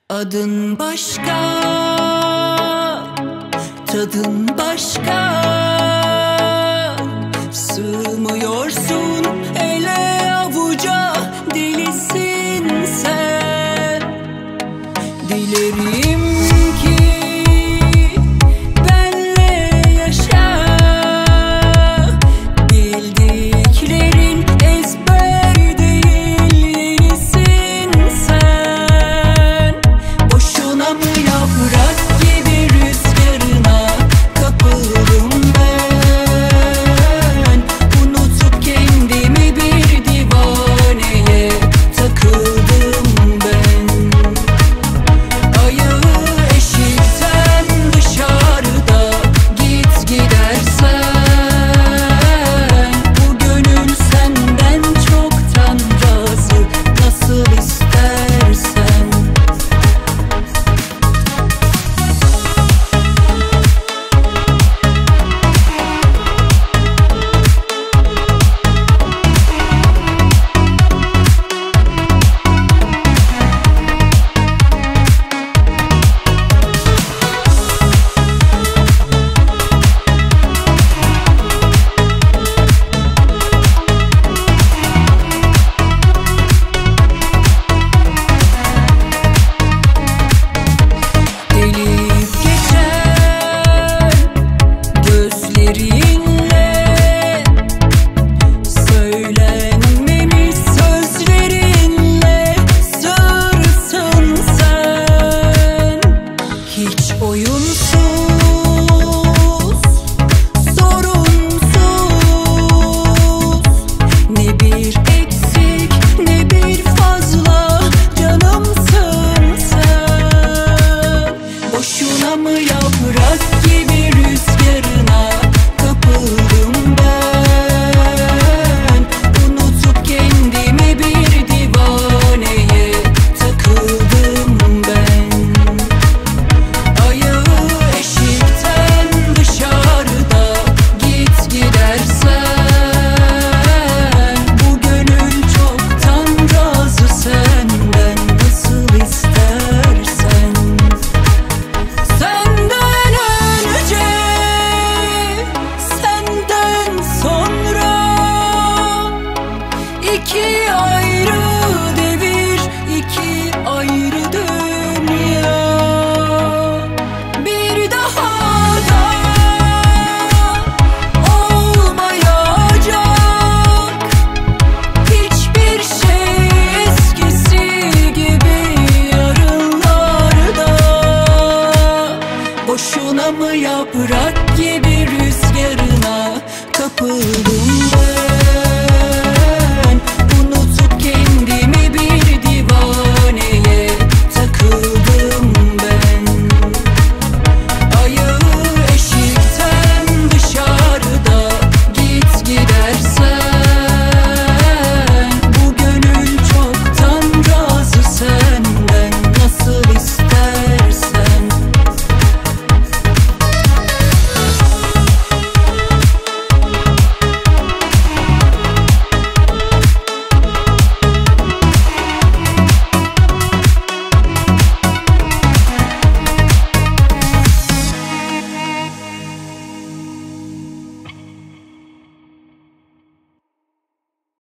Adın başka, tadın başka. Sığmıyorsun ele avuca, delisin sen. Dilerim ki benle yaşa, bildiklerin ezber değil, yenisin sen. Boşuna mı yaprak gibi rüzgarına kapıldım ben? Unutup kendimi bir divaneye takıldım ben. Ayağı eşikten dışarıda, git gidersen. Bu gönül senden çoktan razı, nasıl istersen. Delip geçer gözlerinle, söylenmemiş sözlerinle sığırsın sen. Hiç oyunsuz, sorunsuz, ne bir eksik ne bir fazla canımsın sen. Boşuna mı yaprak gibi rüzgarına kapıldım ben? Unutup kendimi bir divaneye takıldım ben. Ayağı eşikten dışarıda, git gidersen. Bu gönül çoktan razı senden, nasıl istersen. Senden önce, senden sonra, iki ayrı devir, iki ayrı dünya. Bir daha da olmayacak hiçbir şey eskisi gibi yarınlarda. Boşuna mı yaprak gibi rüzgarına kapıldım